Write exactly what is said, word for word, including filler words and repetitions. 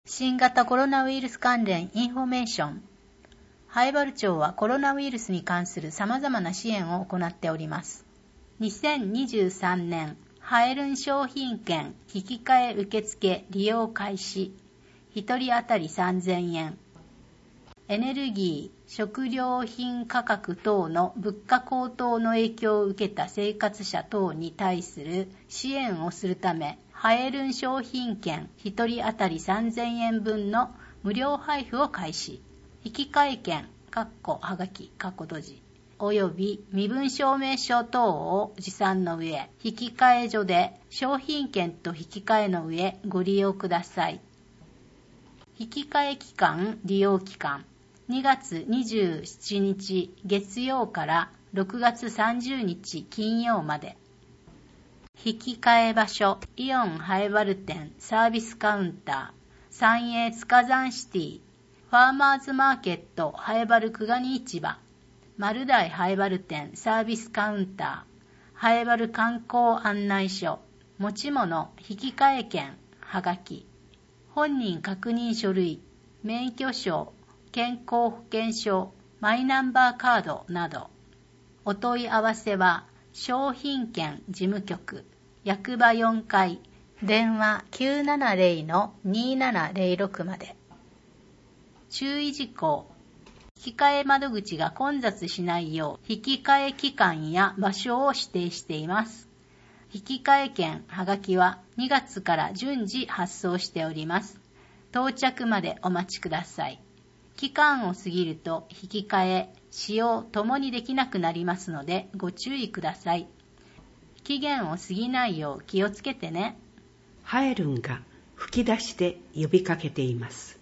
新型コロナウイルス関連インフォメーション。南風原町はコロナウイルスに関する様々な支援を行っております。にせんにじゅうさんねん、ハエルン商品券引き換え受付利用開始。ひとり当たりさんぜんえん。エネルギー、食料品価格等の物価高騰の影響を受けた生活者等に対する支援をするため、ハエルン商品券ひとり当たりさんぜんえん分の無料配布を開始。引換券、かっこはがき、かっこ閉じ、および身分証明書等を持参の上、引換所で商品券と引き換えの上ご利用ください。引換期間、利用期間、にがつにじゅうしちにち月曜からろくがつさんじゅうにち金曜まで。引換場所、イオン南風原店サービスカウンター、三栄塚山シティ、ファーマーズマーケット南風原久我に市場、丸大南風原店サービスカウンター、南風原観光案内所、持ち物、引換券、はがき、本人確認書類、免許証、健康保険証、マイナンバーカードなど。お問い合わせは、商品券事務局、役場よんかい、電話 きゅうななゼロ のにななゼロろく まで。注意事項。引換窓口が混雑しないよう、引換期間や場所を指定しています。引換券はがきはにがつから順次発送しております。到着までお待ちください。期間を過ぎると引き換え、使用ともにできなくなりますのでご注意ください。期限を過ぎないよう気をつけてね。 ハエルンが吹き出して呼びかけています。